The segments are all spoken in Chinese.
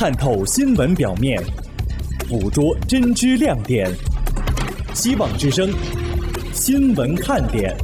探透新闻表面，捕捉真知亮点。希望之声，新闻看点。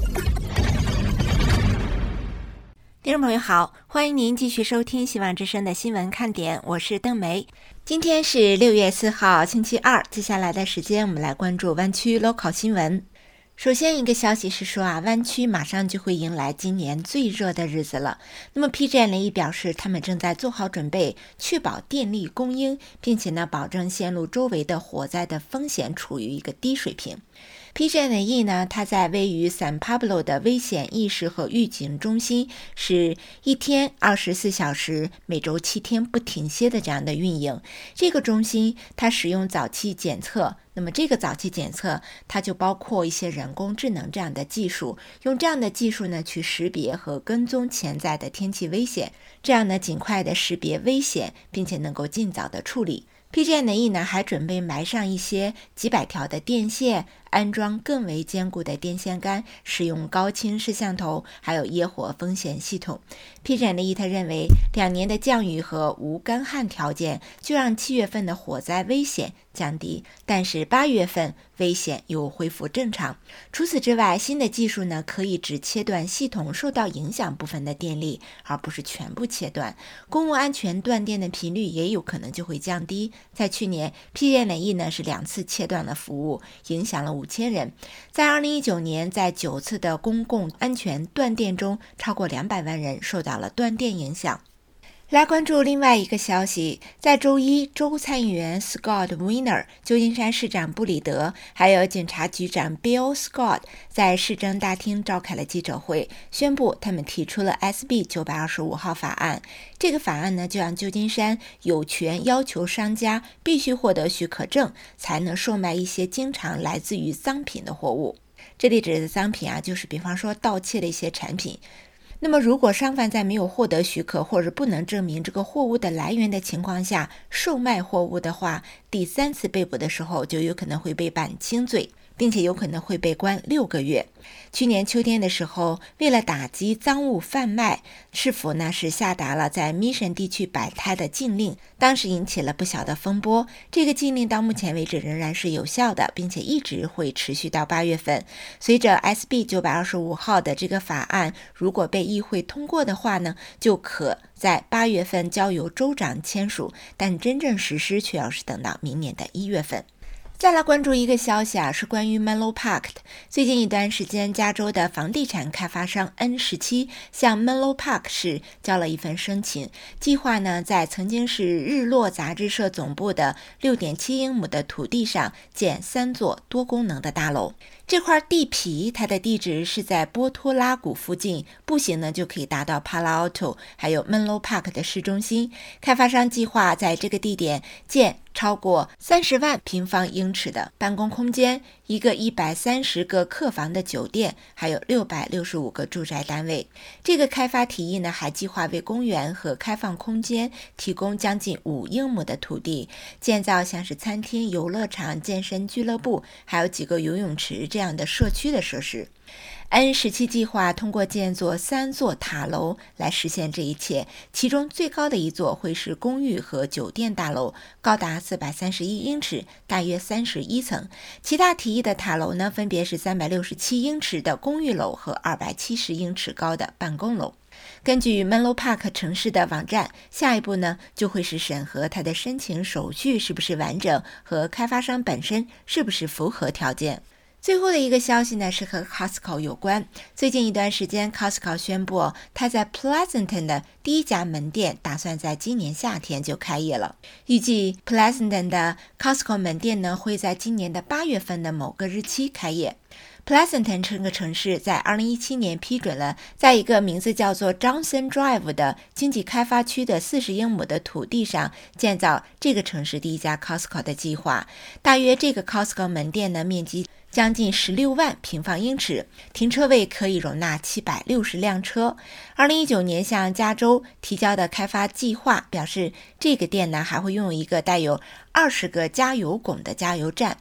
听众朋友好，欢迎您继续收听希望之声的新闻看点，我是邓梅。今天是6月4号星期二，接下来的时间我们来关注湾区 local 新闻。首先一个消息是说湾区马上就会迎来今年最热的日子了。那么 PG&E 表示，他们正在做好准备，确保电力供应，并且保证线路周围的火灾的风险处于一个低水平。PG&E 呢，它在位于 San Pablo 的危险意识和预警中心，是一天24小时，每周7天不停歇的这样的运营。这个中心它使用早期检测，那么这个早期检测它就包括一些人工智能这样的技术，用这样的技术呢去识别和跟踪潜在的天气危险，这样呢尽快的识别危险，并且能够尽早的处理。PG&E 呢还准备埋上一些几百条的电线，安装更为坚固的电线杆，使用高清摄像头，还有野火风险系统。PG&E 他认为2年的降雨和无干旱条件就让7月份的火灾危险降低，但是8月份危险又恢复正常。除此之外，新的技术呢可以只切断系统受到影响部分的电力，而不是全部切断。公共安全断电的频率也有可能就会降低。在去年 PG&E 呢是2次切断了服务，影响了5000人。在2019年，在9次的公共安全断电中，超过200万人受到了断电影响。来关注另外一个消息，在周一，州参议员 Scott Wiener、 旧金山市长布里德还有警察局长 Bill Scott 在市政大厅召开了记者会，宣布他们提出了 SB 925号法案。这个法案呢，就让旧金山有权要求商家必须获得许可证，才能售卖一些经常来自于赃品的货物。这里指的赃品就是比方说盗窃的一些产品。那么如果商贩在没有获得许可或者不能证明这个货物的来源的情况下售卖货物的话，第3次被捕的时候就有可能会被判轻罪，并且有可能会被关6个月。去年秋天的时候，为了打击赃物贩卖，市府呢是下达了在 Mission 地区摆摊的禁令，当时引起了不小的风波。这个禁令到目前为止仍然是有效的，并且一直会持续到8月份。随着 SB 925号的这个法案如果被议会通过的话呢，就可在8月份交由州长签署，但真正实施却要是等到明年的1月份。再来关注一个消息是关于 Menlo Park 的。最近一段时间，加州的房地产开发商 N17 向 Menlo Park 市交了一份申请，计划呢在曾经是日落杂志社总部的 6.7 英亩的土地上建3座多功能的大楼。这块地皮它的地址是在波托拉谷附近，步行呢就可以达到 Palo Alto 还有 Menlo Park 的市中心。开发商计划在这个地点建超过30万平方英尺的办公空间，一个130个客房的酒店，还有665个住宅单位。这个开发提议呢还计划为公园和开放空间提供将近5英亩的土地，建造像是餐厅、游乐场、健身俱乐部，还有几个游泳池这样的社区的设施。N17 计划通过建造3座塔楼来实现这一切，其中最高的一座会是公寓和酒店大楼，高达431英尺，大约31层。其他提议的塔楼呢，分别是367英尺的公寓楼和270英尺高的办公楼。根据 Menlo Park 城市的网站，下一步呢就会是审核它的申请手续是不是完整，和开发商本身是不是符合条件。最后的一个消息呢是和 Costco 有关。最近一段时间 Costco 宣布它在 Pleasanton 的第一家门店打算在今年夏天就开业了。预计 Pleasanton 的 Costco 门店呢会在今年的8月份的某个日期开业。Pleasanton 这个城市在2017年批准了在一个名字叫做 Johnson Drive 的经济开发区的40英亩的土地上建造这个城市第一家 Costco 的计划。大约这个 Costco 门店的面积将近16万平方英尺，停车位可以容纳760辆车。2019年向加州提交的开发计划表示，这个店呢还会拥有一个带有20个加油拱的加油站。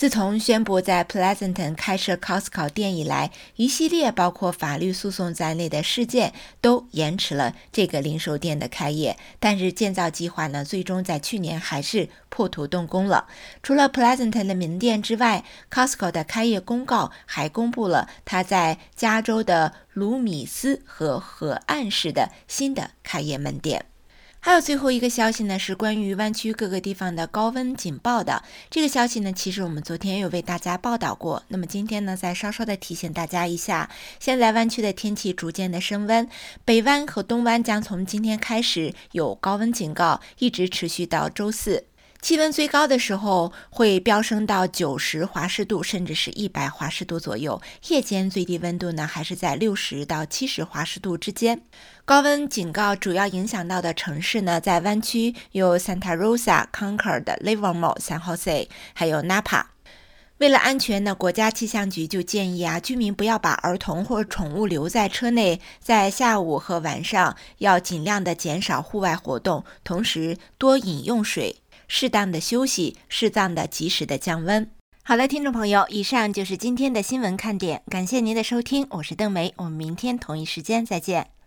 自从宣布在 Pleasanton 开设 Costco 店以来，一系列包括法律诉讼在内的事件都延迟了这个零售店的开业。但是建造计划呢，最终在去年还是破土动工了。除了 Pleasanton 的门店之外， Costco 的开业公告还公布了它在加州的卢米斯和河岸市的新的开业门店。还有最后一个消息呢，是关于湾区各个地方的高温警报的。这个消息呢，其实我们昨天有为大家报道过。那么今天呢，再稍稍的提醒大家一下，现在湾区的天气逐渐的升温，北湾和东湾将从今天开始有高温警告，一直持续到周四。气温最高的时候会飙升到90华氏度，甚至是100华氏度左右。夜间最低温度呢，还是在60到70华氏度之间。高温警告主要影响到的城市呢，在湾区有 Santa Rosa、Concord、Livermore、San Jose， 还有 Napa。为了安全呢，国家气象局就建议居民不要把儿童或宠物留在车内，在下午和晚上要尽量的减少户外活动，同时多饮用水，适当的休息，适当的及时的降温。好了，听众朋友，以上就是今天的新闻看点，感谢您的收听，我是邓梅，我们明天同一时间再见。